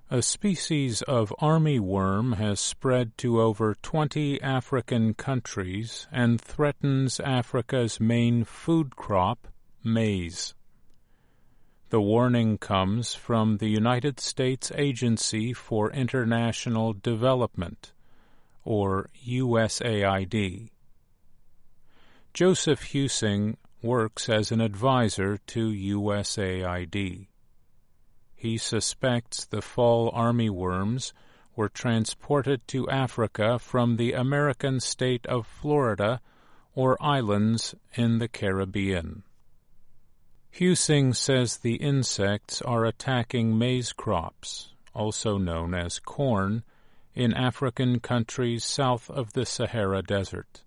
A species of armyworm has spread to over 20 African countries and threatens Africa's main food crop, maize. The warning comes from the United States Agency for International Development, or USAID. Joseph Husing works as an advisor to USAID. He suspects the fall armyworms were transported to Africa from the American state of Florida or islands in the Caribbean. Husing says the insects are attacking maize crops, also known as corn, in African countries south of the Sahara Desert.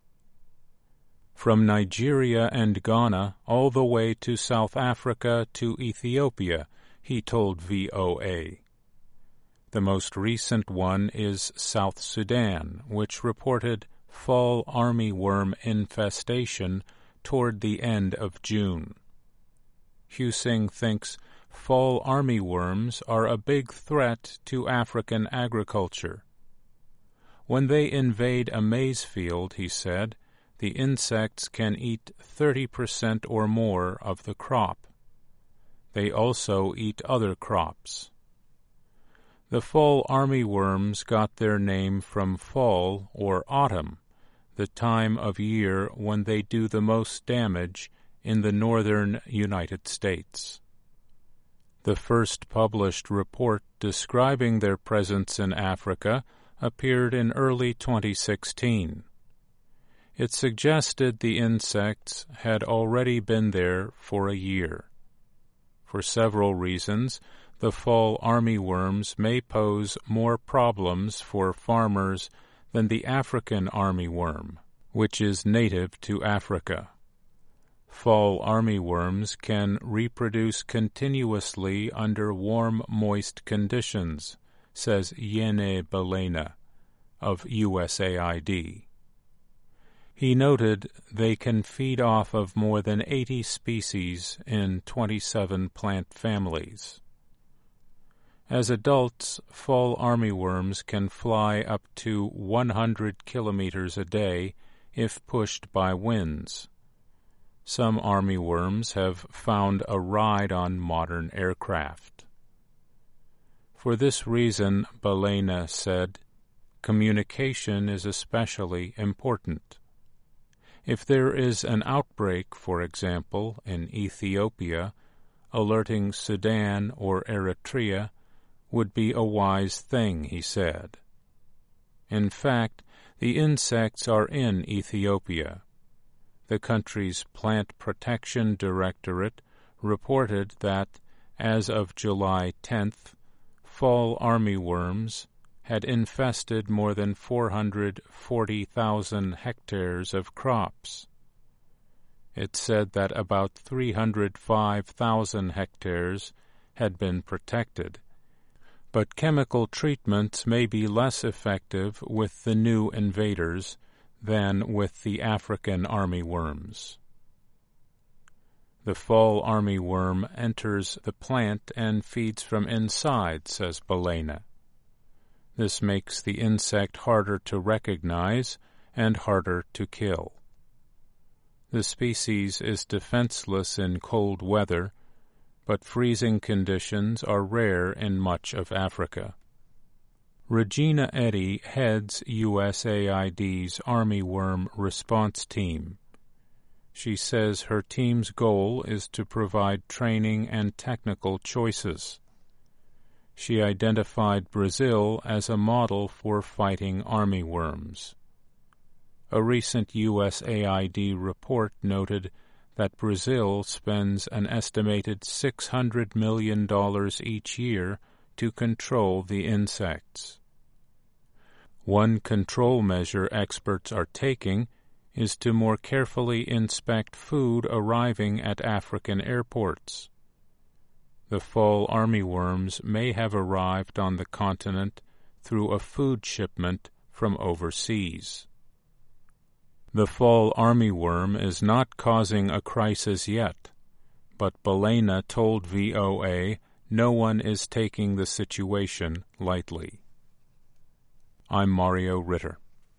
From Nigeria and Ghana all the way to South Africa to Ethiopia, he told VOA. The most recent one is South Sudan, which reported fall armyworm infestation toward the end of June. Husing thinks fall armyworms are a big threat to African agriculture. When they invade a maize field, he said, the insects can eat 30% or more of the crop. They also eat other crops. The fall armyworms got their name from fall or autumn, the time of year when they do the most damage in the northern United States. The first published report describing their presence in Africa appeared in early 2016. It suggested the insects had already been there for a year. For several reasons, the fall armyworms may pose more problems for farmers than the African armyworm, which is native to Africa. Fall armyworms can reproduce continuously under warm, moist conditions, says Yene Balena of USAID. He noted they can feed off of more than 80 species in 27 plant families. As adults, fall armyworms can fly up to 100 kilometers a day if pushed by winds. Some armyworms have found a ride on modern aircraft. For this reason, Balena said, communication is especially important. If there is an outbreak, for example, in Ethiopia, alerting Sudan or Eritrea would be a wise thing, he said. In fact, the insects are in Ethiopia. The country's Plant Protection Directorate reported that, as of July 10th, fall armyworms had infested more than 440,000 hectares of crops. It said that about 305,000 hectares had been protected, but chemical treatments may be less effective with the new invaders than with the African armyworms. The fall armyworm enters the plant and feeds from inside, says Balena. This makes the insect harder to recognize and harder to kill. The species is defenseless in cold weather, but freezing conditions are rare in much of Africa. Regina Eddy heads USAID's armyworm response team. She says her team's goal is to provide training and technical choices. She identified Brazil as a model for fighting armyworms. A recent USAID report noted that Brazil spends an estimated $600 million each year to control the insects. One control measure experts are taking is to more carefully inspect food arriving at African airports. The fall armyworms may have arrived on the continent through a food shipment from overseas. The fall armyworm is not causing a crisis yet, but Balena told VOA No one is taking the situation lightly. I'm Mario Ritter.